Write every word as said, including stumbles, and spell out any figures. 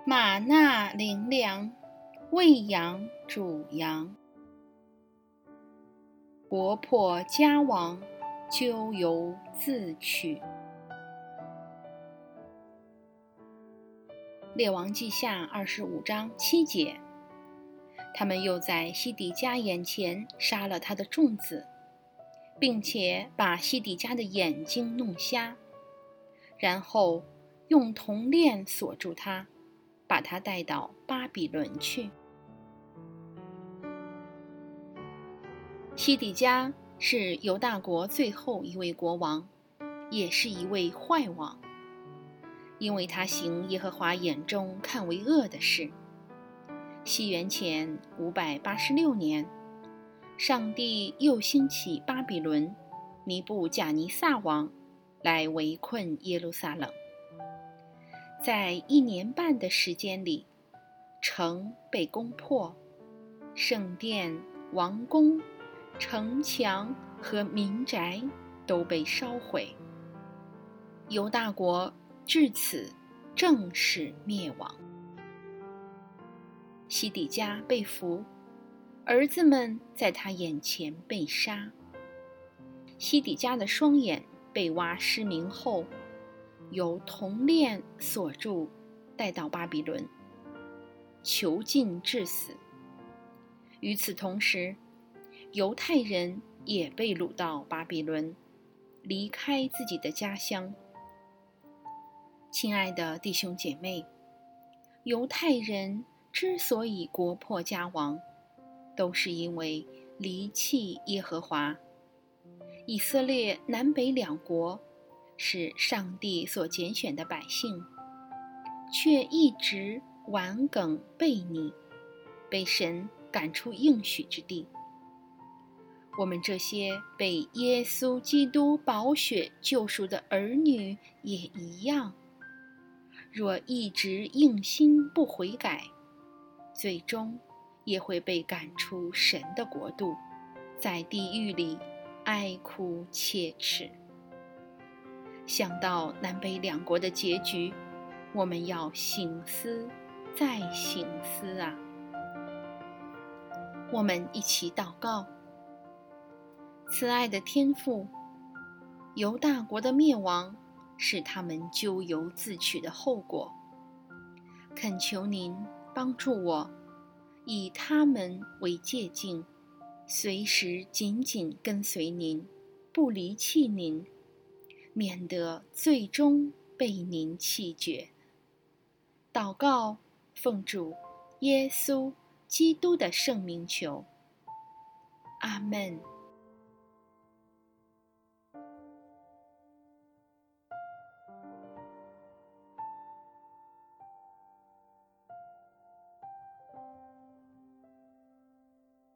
玛纳灵粮，喂养主羊。国破家亡，咎由自取。列王记下二十五章七节，他们又在西底家眼前杀了他的众子，并且把西底家的眼睛弄瞎，然后用铜链锁住他，把他带到巴比伦去。西底家是犹大国最后一位国王，也是一位坏王，因为他行耶和华眼中看为恶的事。西元前五百八十六年，上帝又兴起巴比伦尼布甲尼撒王来围困耶路撒冷。在一年半的时间里，城被攻破，圣殿、王宫、城墙和民宅都被烧毁。犹大国至此正式灭亡。西底家被俘，儿子们在他眼前被杀。西底家的双眼被挖失明后，由铜链锁住，带到巴比伦，囚禁致死。与此同时，犹太人也被掳到巴比伦，离开自己的家乡。亲爱的弟兄姐妹，犹太人之所以国破家亡，都是因为离弃耶和华。以色列南北两国是上帝所拣选的百姓，却一直顽梗悖逆，被神赶出应许之地。我们这些被耶稣基督宝血救赎的儿女也一样，若一直硬心不悔改，最终也会被赶出神的国度，在地狱里哀哭切齿。想到南北两国的结局，我们要省思再省思啊！我们一起祷告。慈爱的天父，犹大国的灭亡是他们咎由自取的后果，恳求您帮助我，以他们为借镜，随时紧紧跟随您，不离弃您，免得最终被您弃绝。祷告，奉主耶稣基督的圣名求，阿们。